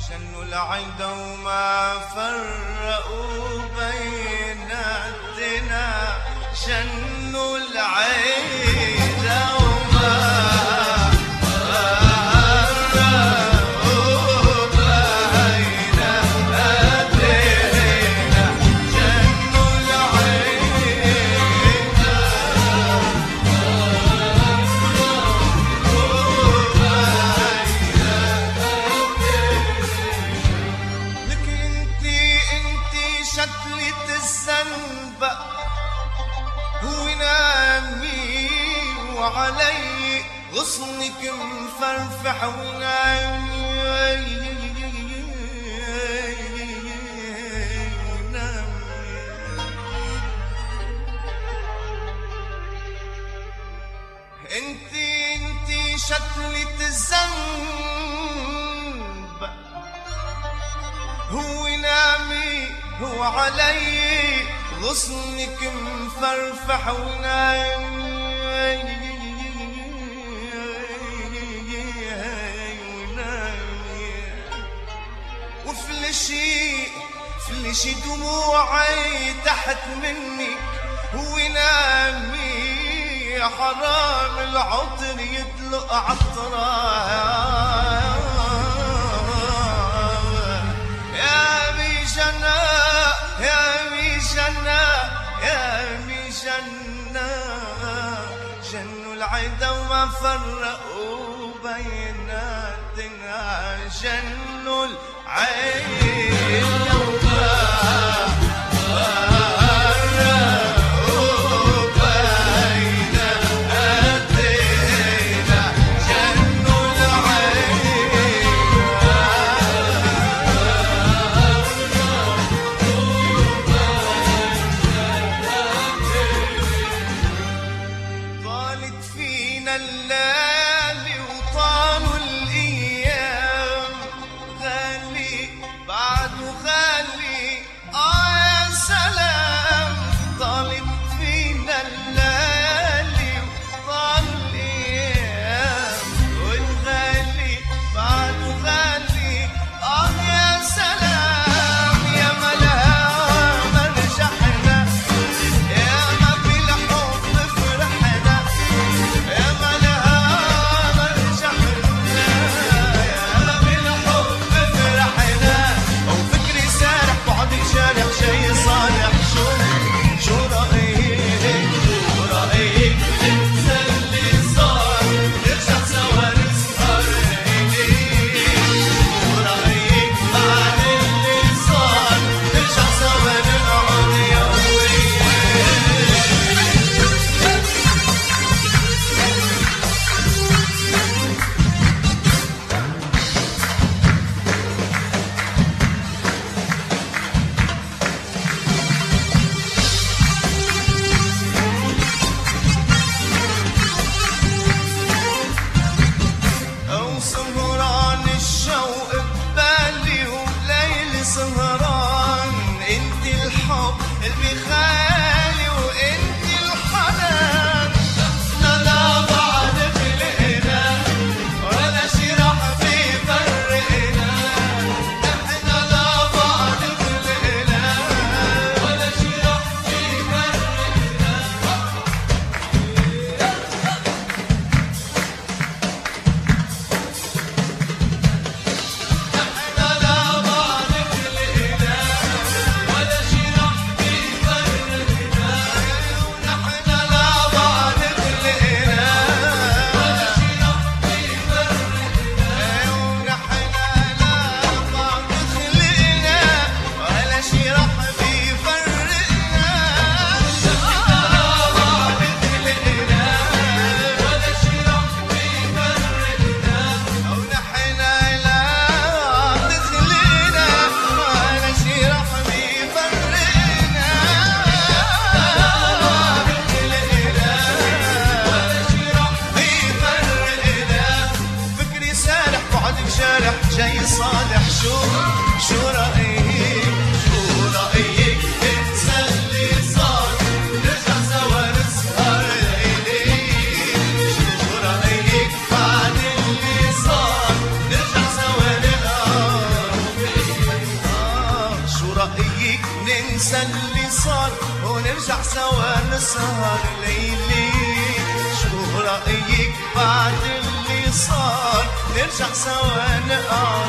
شنوا العيدة وما فرقوا بيناتنا، شنوا العيدة وما فرقوا بيناتنا، شنوا شكلة الذنب ونامي وعلي غصنك مفرفح ونامي انتي شكلة الذنب ونامي هو علي غصنك مفرفح ونايم وفلشي دموعي تحت مني ونامي حرام العطر يدلق عطرها شنوا العيدة وما فرقوا بيناتنا، شنوا العيدة وما الليالي وطالوا الأيام، غالي بعد وغالي يا سلام، طالت فينا الليالي وطالوا الأيام، والغالي بعد وغالي يا سلام، يا ملاها مرجحنا يا ما بالحب فرحنا، يا ملاها مرجحنا يا ما بالحب فرحنا، وفكري سارح بعدك جارح شي صالح، شو رأيك شو رأيك ننسى اللي صار نرجع سوا نسهر ليلي، شو رأيك بعد اللي صار نرجع سوا نقعد يومين. أو سهران الشوق ببالي وليل سهران، انت الحب اللي بخيالي وانت الحنان، احنا لبعض خلقنا ولا شي راح بيفرقنا، احنا لبعض خلقنا ولا شي راح بيفرقنا، احنا لبعض خلقنا ولا شي راح بيفرقنا، ونحن لبعض خلقنا ولا شي راح بيفرقنا، ونحن لبعض خلقنا ولا شي راح بيفرقنا، ونحن لبعض خلقنا ولا شي راح بيفرقنا، ونحن لبعض خلقنا ولا شي راح بيفرقنا، ولا شي راح بيفرقنا، فكري سارح بعدك جارح جاي صالح، شو رأيك شو رأيك ننسى اللي صار نرجع سوا نسهر ليلي، شو رأيك بعد اللي صار نرجع سوا نقعد نرجع سوا نسهر ليلي. شو رأيك بعد اللي صار نرجع سوا نقعد